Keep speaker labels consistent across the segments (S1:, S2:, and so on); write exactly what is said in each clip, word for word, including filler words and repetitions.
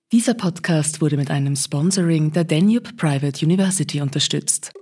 S1: Dieser Podcast wurde mit einem Sponsoring der Danube Private University unterstützt.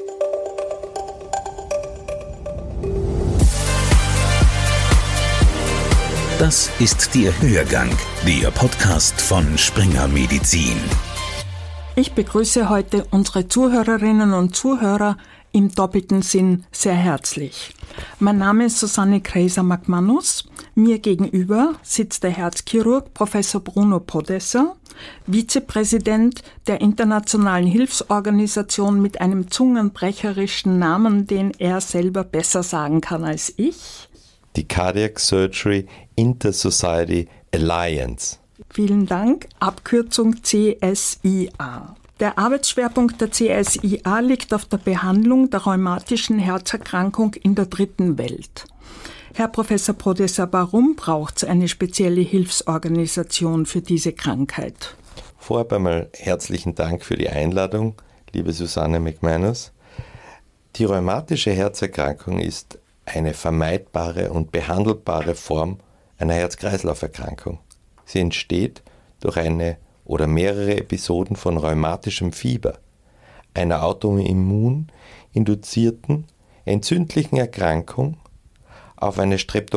S2: Das ist der Hörgang, der Podcast von Springer Medizin.
S3: Ich begrüße heute unsere Zuhörerinnen und Zuhörer im doppelten Sinn sehr herzlich. Mein Name ist Susanne Kreiser-McManus. Mir gegenüber sitzt der Herzchirurg Professor Bruno Podesser, Vizepräsident der internationalen Hilfsorganisation mit einem zungenbrecherischen Namen, den er selber besser sagen kann als ich.
S4: Die Cardiac Surgery Inter-Society Alliance.
S3: Vielen Dank, Abkürzung C S I A. Der Arbeitsschwerpunkt der C S I A liegt auf der Behandlung der rheumatischen Herzerkrankung in der dritten Welt. Herr Professor Podesser, warum braucht es eine spezielle Hilfsorganisation für diese Krankheit?
S4: Vorab einmal herzlichen Dank für die Einladung, liebe Susanne McManus. Die rheumatische Herzerkrankung ist eine vermeidbare und behandelbare Form einer Herz-Kreislauf-Erkrankung. Sie entsteht durch eine oder mehrere Episoden von rheumatischem Fieber, einer autoimmun induzierten entzündlichen Erkrankung auf eine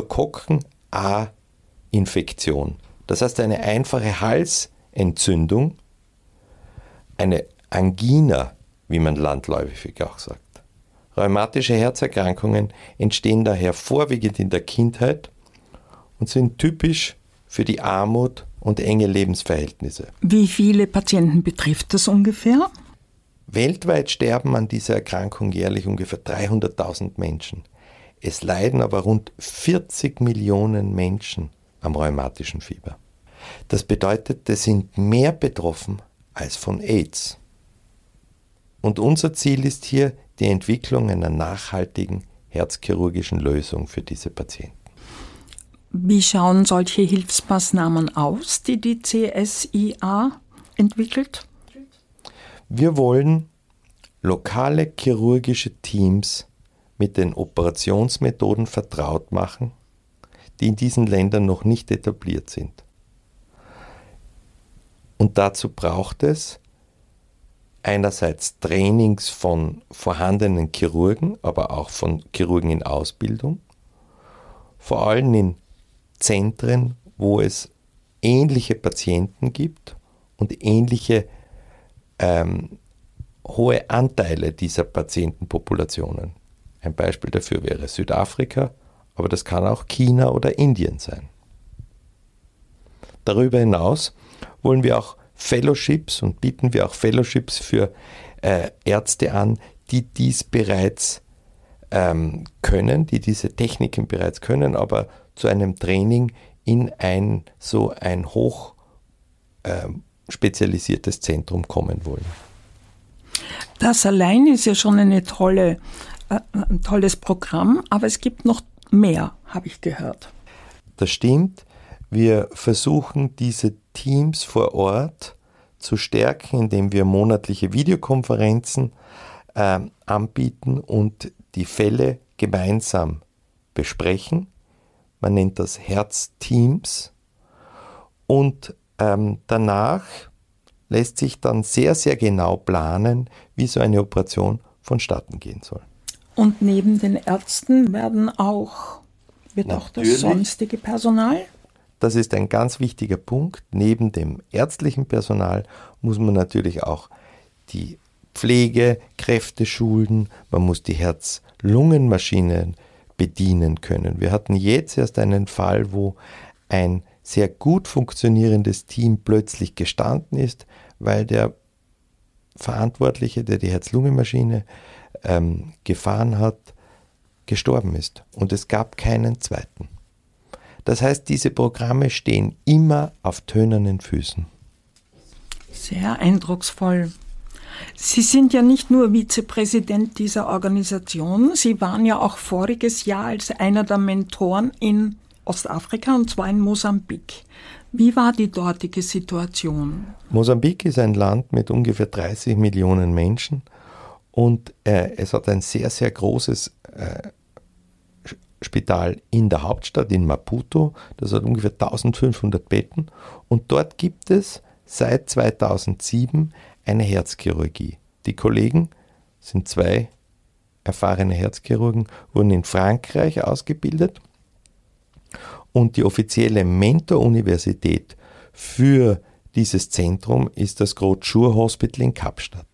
S4: Streptokokken-A-Infektion. Das heißt eine einfache Halsentzündung, eine Angina, wie man landläufig auch sagt. Rheumatische Herzerkrankungen entstehen daher vorwiegend in der Kindheit und sind typisch für die Armut und enge Lebensverhältnisse.
S3: Wie viele Patienten betrifft das ungefähr?
S4: Weltweit sterben an dieser Erkrankung jährlich ungefähr dreihunderttausend Menschen. Es leiden aber rund vierzig Millionen Menschen am rheumatischen Fieber. Das bedeutet, es sind mehr betroffen als von AIDS. Und unser Ziel ist hier die Entwicklung einer nachhaltigen herzchirurgischen Lösung für diese Patienten.
S3: Wie schauen solche Hilfsmaßnahmen aus, die die C S I A entwickelt?
S4: Wir wollen lokale chirurgische Teams mit den Operationsmethoden vertraut machen, die in diesen Ländern noch nicht etabliert sind. Und dazu braucht es einerseits Trainings von vorhandenen Chirurgen, aber auch von Chirurgen in Ausbildung, vor allem in Zentren, wo es ähnliche Patienten gibt und ähnliche ähm, hohe Anteile dieser Patientenpopulationen. Ein Beispiel dafür wäre Südafrika, aber das kann auch China oder Indien sein. Darüber hinaus wollen wir auch Fellowships und bieten wir auch Fellowships für äh, Ärzte an, die dies bereits ähm, können, die diese Techniken bereits können, aber zu einem Training in ein so ein hoch äh, spezialisiertes Zentrum kommen wollen.
S3: Das allein ist ja schon eine tolle, äh, ein tolles Programm, aber es gibt noch mehr, habe ich gehört.
S4: Das stimmt. Wir versuchen, diese Teams vor Ort zu stärken, indem wir monatliche Videokonferenzen äh, anbieten und die Fälle gemeinsam besprechen. Man nennt das Herzteams. Und ähm, danach lässt sich dann sehr, sehr genau planen, wie so eine Operation vonstatten gehen soll.
S3: Und neben den Ärzten werden auch, wird auch das sonstige Personal?
S4: Das ist ein ganz wichtiger Punkt. Neben dem ärztlichen Personal muss man natürlich auch die Pflegekräfte schulen, man muss die Herz-Lungen-Maschinen bedienen können. Wir hatten jetzt erst einen Fall, wo ein sehr gut funktionierendes Team plötzlich gestanden ist, weil der Verantwortliche, der die Herz-Lungen-Maschine ähm, gefahren hat, gestorben ist. Und es gab keinen zweiten. Das heißt, diese Programme stehen immer auf tönernen Füßen.
S3: Sehr eindrucksvoll. Sie sind ja nicht nur Vizepräsident dieser Organisation, Sie waren ja auch voriges Jahr als einer der Mentoren in Ostafrika, und zwar in Mosambik. Wie war die dortige Situation?
S4: Mosambik ist ein Land mit ungefähr dreißig Millionen Menschen und äh, es hat ein sehr, sehr großes äh, Spital in der Hauptstadt, in Maputo. Das hat ungefähr eintausendfünfhundert Betten und dort gibt es seit zweitausendsieben eine Herzchirurgie. Die Kollegen sind zwei erfahrene Herzchirurgen, wurden in Frankreich ausgebildet und die offizielle Mentor-Universität für dieses Zentrum ist das Groote Hospital in Kapstadt.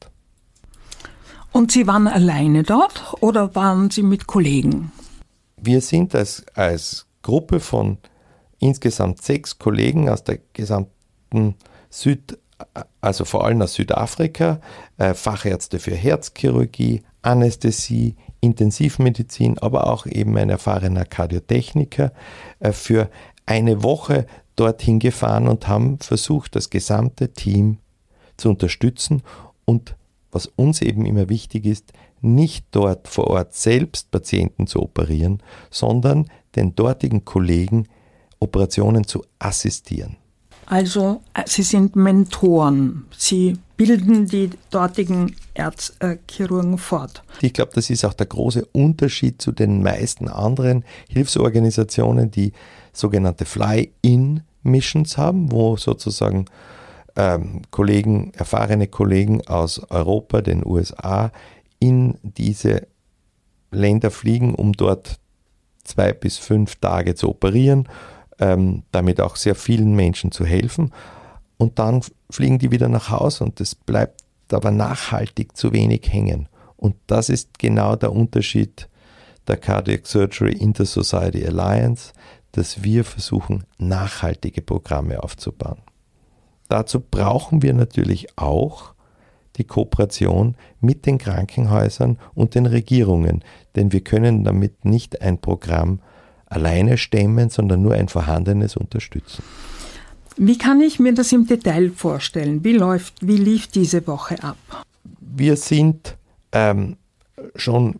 S3: Und Sie waren alleine dort oder waren Sie mit Kollegen?
S4: Wir sind als, als Gruppe von insgesamt sechs Kollegen aus der gesamten Süd, also vor allem aus Südafrika, äh, Fachärzte für Herzchirurgie, Anästhesie, Intensivmedizin, aber auch eben ein erfahrener Kardiotechniker, äh, für eine Woche dorthin gefahren und haben versucht, das gesamte Team zu unterstützen und was uns eben immer wichtig ist, nicht dort vor Ort selbst Patienten zu operieren, sondern den dortigen Kollegen Operationen zu assistieren.
S3: Also Sie sind Mentoren, Sie bilden die dortigen Erzchirurgen fort.
S4: Ich glaube, das ist auch der große Unterschied zu den meisten anderen Hilfsorganisationen, die sogenannte Fly-in-Missions haben, wo sozusagen ähm, Kollegen, erfahrene Kollegen aus Europa, den U S A, in diese Länder fliegen, um dort zwei bis fünf Tage zu operieren, ähm, damit auch sehr vielen Menschen zu helfen. Und dann fliegen die wieder nach Hause und es bleibt aber nachhaltig zu wenig hängen. Und das ist genau der Unterschied der Cardiac Surgery Inter-Society Alliance, dass wir versuchen, nachhaltige Programme aufzubauen. Dazu brauchen wir natürlich auch die Kooperation mit den Krankenhäusern und den Regierungen, denn wir können damit nicht ein Programm alleine stemmen, sondern nur ein vorhandenes unterstützen.
S3: Wie kann ich mir das im Detail vorstellen? Wie läuft, wie lief diese Woche ab?
S4: Wir sind ähm, schon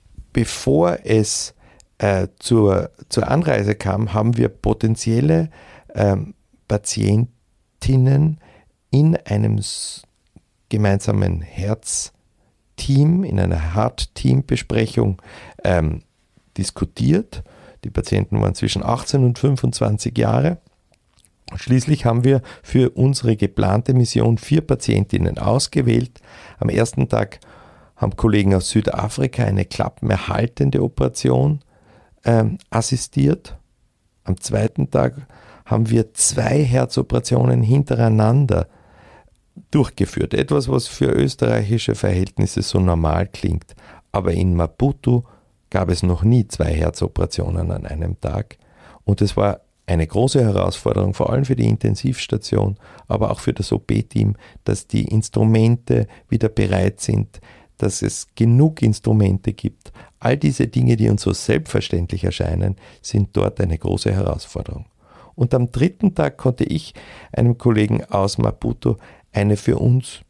S4: bevor es äh, zur, zur Anreise kam, haben wir potenzielle ähm, Patientinnen in einem s- gemeinsamen Herzteam, in einer Heart-Team-Besprechung ähm, diskutiert. Die Patienten waren zwischen achtzehn und fünfundzwanzig Jahre. Schließlich haben wir für unsere geplante Mission vier Patientinnen ausgewählt. Am ersten Tag haben Kollegen aus Südafrika eine klappenerhaltende Operation ähm, assistiert. Am zweiten Tag haben wir zwei Herzoperationen hintereinander durchgeführt. Etwas, was für österreichische Verhältnisse so normal klingt. Aber in Maputo gab es noch nie zwei Herzoperationen an einem Tag. Und es war eine große Herausforderung, vor allem für die Intensivstation, aber auch für das O P-Team, dass die Instrumente wieder bereit sind, dass es genug Instrumente gibt. All diese Dinge, die uns so selbstverständlich erscheinen, sind dort eine große Herausforderung. Und am dritten Tag konnte ich einem Kollegen aus Maputo eine für uns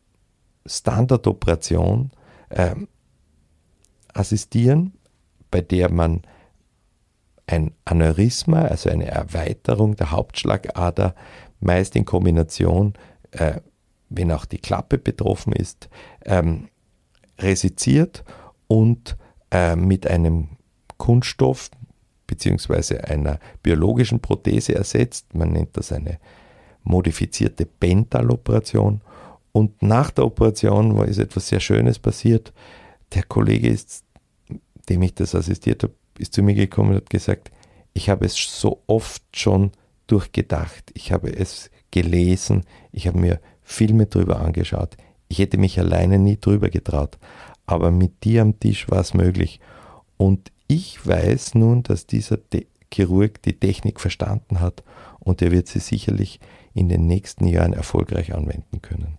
S4: Standardoperation äh, assistieren, bei der man ein Aneurysma, also eine Erweiterung der Hauptschlagader, meist in Kombination, äh, wenn auch die Klappe betroffen ist, ähm, resiziert und äh, mit einem Kunststoff bzw. einer biologischen Prothese ersetzt. Man nennt das eine modifizierte Pental-Operation. Und nach der Operation war ist etwas sehr Schönes passiert. Der Kollege, ist, dem ich das assistiert habe, ist zu mir gekommen und hat gesagt, ich habe es so oft schon durchgedacht, ich habe es gelesen, ich habe mir Filme drüber angeschaut. Ich hätte mich alleine nie drüber getraut, aber mit dir am Tisch war es möglich. Und ich weiß nun, dass dieser De- Chirurg die Technik verstanden hat und er wird sie sicherlich in den nächsten Jahren erfolgreich anwenden können.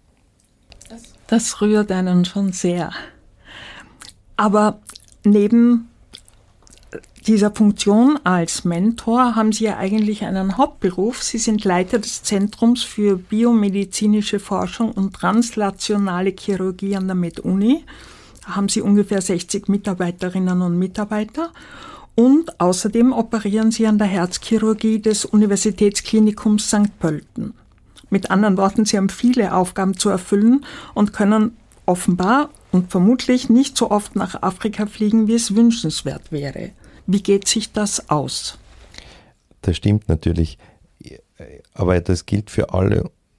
S3: Das rührt einen schon sehr. Aber neben dieser Funktion als Mentor haben Sie ja eigentlich einen Hauptberuf. Sie sind Leiter des Zentrums für biomedizinische Forschung und translationale Chirurgie an der MedUni. Da haben Sie ungefähr sechzig Mitarbeiterinnen und Mitarbeiter. Und außerdem operieren Sie an der Herzchirurgie des Universitätsklinikums Sankt Pölten. Mit anderen Worten, Sie haben viele Aufgaben zu erfüllen und können offenbar und vermutlich nicht so oft nach Afrika fliegen, wie es wünschenswert wäre. Wie geht sich das aus?
S4: Das stimmt natürlich, aber das gilt für alle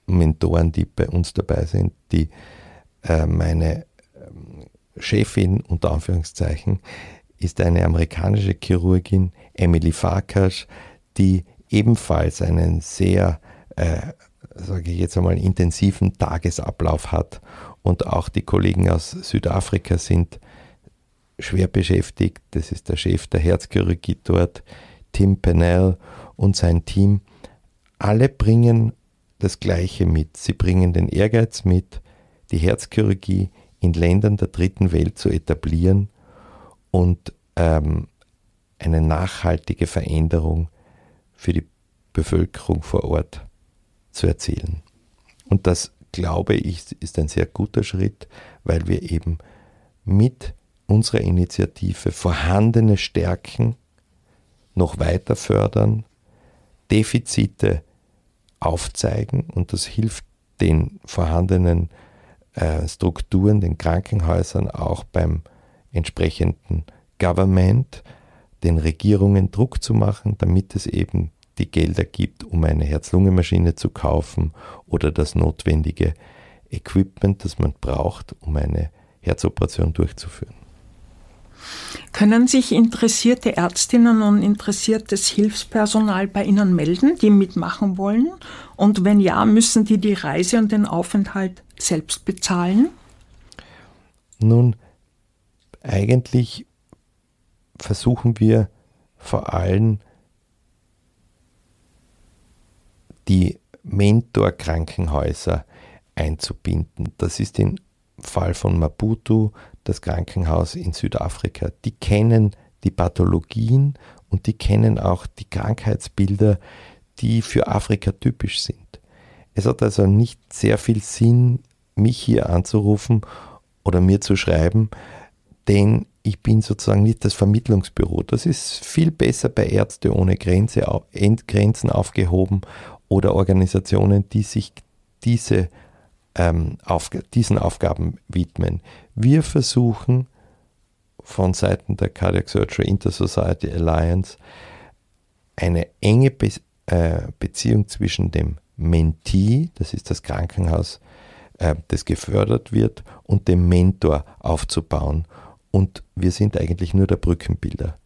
S4: Mentoren, die bei uns dabei sind, die äh, meine Chefin, unter Anführungszeichen, ist eine amerikanische Chirurgin, Emily Farkas, die ebenfalls einen sehr, äh, sage ich jetzt einmal, intensiven Tagesablauf hat. Und auch die Kollegen aus Südafrika sind schwer beschäftigt. Das ist der Chef der Herzchirurgie dort, Tim Pennell und sein Team. Alle bringen das Gleiche mit. Sie bringen den Ehrgeiz mit, die Herzchirurgie in Ländern der dritten Welt zu etablieren und ähm, eine nachhaltige Veränderung für die Bevölkerung vor Ort zu erzielen. Und das, glaube ich, ist ein sehr guter Schritt, weil wir eben mit unserer Initiative vorhandene Stärken noch weiter fördern, Defizite aufzeigen, und das hilft den vorhandenen äh, Strukturen, den Krankenhäusern, auch beim entsprechenden Government, den Regierungen Druck zu machen, damit es eben die Gelder gibt, um eine Herz-Lungen-Maschine zu kaufen oder das notwendige Equipment, das man braucht, um eine Herzoperation durchzuführen.
S3: Können sich interessierte Ärztinnen und interessiertes Hilfspersonal bei Ihnen melden, die mitmachen wollen? Und wenn ja, müssen die die Reise und den Aufenthalt selbst bezahlen?
S4: Nun, eigentlich versuchen wir vor allem die Mentor-Krankenhäuser einzubinden. Das ist im Fall von Maputo das Krankenhaus in Südafrika. Die kennen die Pathologien und die kennen auch die Krankheitsbilder, die für Afrika typisch sind. Es hat also nicht sehr viel Sinn, mich hier anzurufen oder mir zu schreiben, denn ich bin sozusagen nicht das Vermittlungsbüro. Das ist viel besser bei Ärzte ohne Grenze, Grenzen aufgehoben oder Organisationen, die sich diese, ähm, auf, diesen Aufgaben widmen. Wir versuchen von Seiten der Cardiac Surgery Inter-Society Alliance eine enge Be- äh, Beziehung zwischen dem Mentee, das ist das Krankenhaus, äh, das gefördert wird, und dem Mentor aufzubauen. Und wir sind eigentlich nur der Brückenbilder.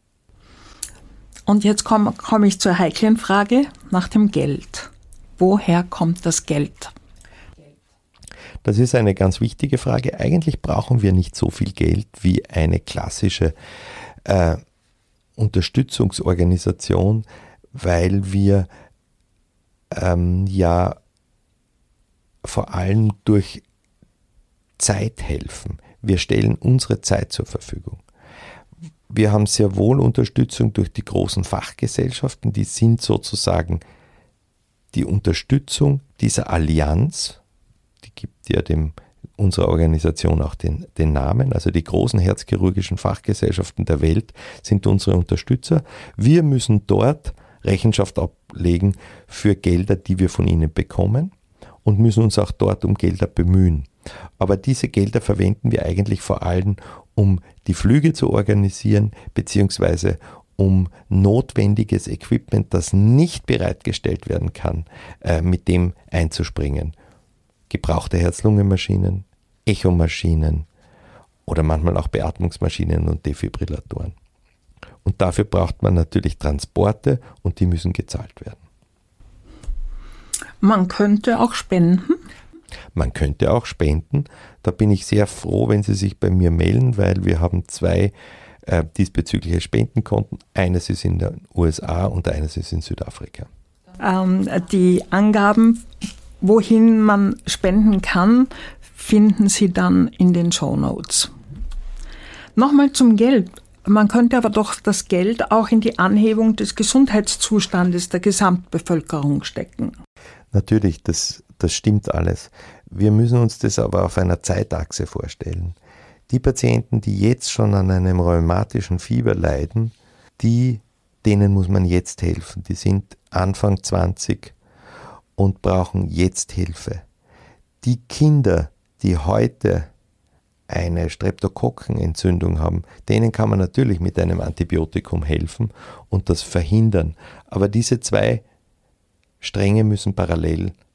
S3: Und jetzt komme komm ich zur heiklen Frage nach dem Geld. Woher kommt das Geld?
S4: Das ist eine ganz wichtige Frage. Eigentlich brauchen wir nicht so viel Geld wie eine klassische äh, Unterstützungsorganisation, weil wir ähm, ja vor allem durch Zeit helfen. Wir stellen unsere Zeit zur Verfügung. Wir haben sehr wohl Unterstützung durch die großen Fachgesellschaften, die sind sozusagen die Unterstützung dieser Allianz, die gibt ja dem, unserer Organisation auch den, den Namen, also die großen herzchirurgischen Fachgesellschaften der Welt sind unsere Unterstützer. Wir müssen dort Rechenschaft ablegen für Gelder, die wir von ihnen bekommen, und müssen uns auch dort um Gelder bemühen. Aber diese Gelder verwenden wir eigentlich vor allem, um die Flüge zu organisieren, beziehungsweise um notwendiges Equipment, das nicht bereitgestellt werden kann, äh, mit dem einzuspringen. Gebrauchte Herz-Lungen-Maschinen, Echomaschinen oder manchmal auch Beatmungsmaschinen und Defibrillatoren. Und dafür braucht man natürlich Transporte, und die müssen gezahlt werden.
S3: Man könnte auch spenden.
S4: Man könnte auch spenden. Da bin ich sehr froh, wenn Sie sich bei mir melden, weil wir haben zwei äh, diesbezügliche Spendenkonten. Eines ist in den U S A und eines ist in Südafrika.
S3: Ähm, die Angaben, wohin man spenden kann, finden Sie dann in den Shownotes. Nochmal zum Geld. Man könnte aber doch das Geld auch in die Anhebung des Gesundheitszustandes der Gesamtbevölkerung stecken.
S4: Natürlich, das, das stimmt alles. Wir müssen uns das aber auf einer Zeitachse vorstellen. Die Patienten, die jetzt schon an einem rheumatischen Fieber leiden, die, denen muss man jetzt helfen. Die sind Anfang zwanzig und brauchen jetzt Hilfe. Die Kinder, die heute eine Streptokokkenentzündung haben, denen kann man natürlich mit einem Antibiotikum helfen und das verhindern. Aber diese zwei Stränge müssen parallel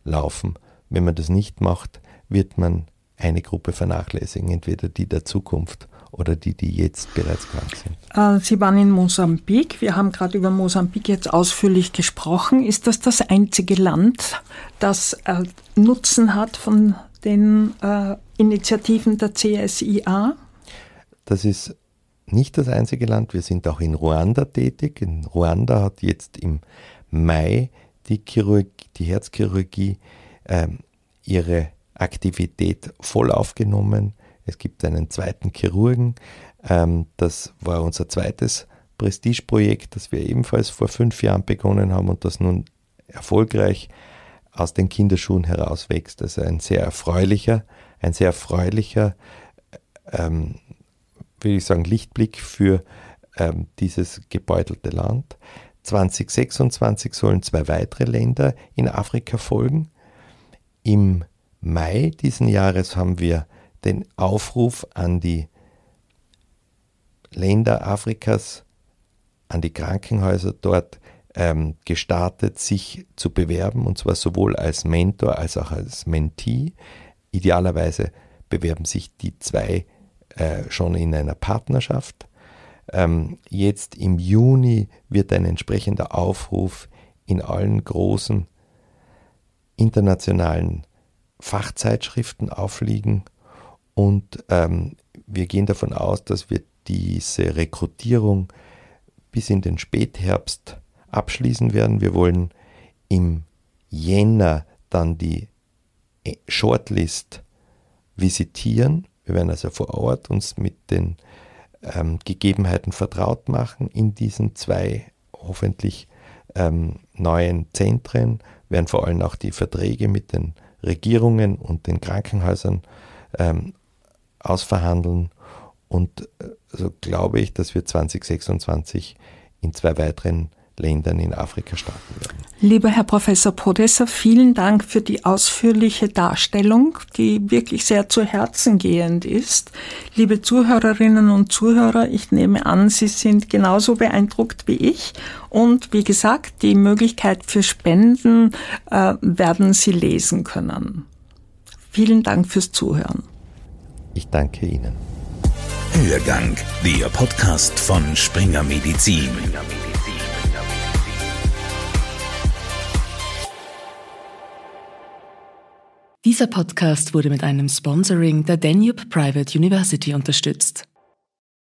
S4: laufen. Wenn man das nicht macht, wird man eine Gruppe vernachlässigen, entweder die der Zukunft oder die, die jetzt bereits krank sind.
S3: Sie waren in Mosambik. Wir haben gerade über Mosambik jetzt ausführlich gesprochen. Ist das das einzige Land, das äh, Nutzen hat von den äh, Initiativen der C S I A?
S4: Das ist nicht das einzige Land. Wir sind auch in Ruanda tätig. In Ruanda hat jetzt im Mai die, Chirurg- die Herzchirurgie äh, ihre Aktivität voll aufgenommen. Es gibt einen zweiten Chirurgen. Ähm, das war unser zweites Prestigeprojekt, das wir ebenfalls vor fünf Jahren begonnen haben und das nun erfolgreich aus den Kinderschuhen herauswächst. Also ein sehr erfreulicher, ein sehr erfreulicher, ähm, würde ich sagen, Lichtblick für ähm, dieses gebeutelte Land. zwanzig sechsundzwanzig sollen zwei weitere Länder in Afrika folgen. Im Mai diesen Jahres haben wir den Aufruf an die Länder Afrikas, an die Krankenhäuser dort ähm, gestartet, sich zu bewerben, und zwar sowohl als Mentor als auch als Mentee. Idealerweise bewerben sich die zwei äh, schon in einer Partnerschaft. Ähm, jetzt im Juni wird ein entsprechender Aufruf in allen großen internationalen Fachzeitschriften aufliegen, und ähm, wir gehen davon aus, dass wir diese Rekrutierung bis in den Spätherbst abschließen werden. Wir wollen im Jänner dann die Shortlist visitieren. Wir werden also vor Ort uns mit den ähm, Gegebenheiten vertraut machen in diesen zwei hoffentlich ähm, neuen Zentren, wir werden vor allem auch die Verträge mit den Regierungen und den Krankenhäusern ähm, ausverhandeln, und äh, so glaube ich, dass wir zwanzig sechsundzwanzig in zwei weiteren Ländern in Afrika starten werden.
S3: Lieber Herr Professor Podesser, vielen Dank für die ausführliche Darstellung, die wirklich sehr zu Herzen gehend ist. Liebe Zuhörerinnen und Zuhörer, ich nehme an, Sie sind genauso beeindruckt wie ich. Und wie gesagt, die Möglichkeit für Spenden äh, werden Sie lesen können. Vielen Dank fürs Zuhören.
S4: Ich danke Ihnen.
S2: Hörgang, der Podcast von Springer Medizin.
S1: Dieser Podcast wurde mit einem Sponsoring der Danube Private University unterstützt.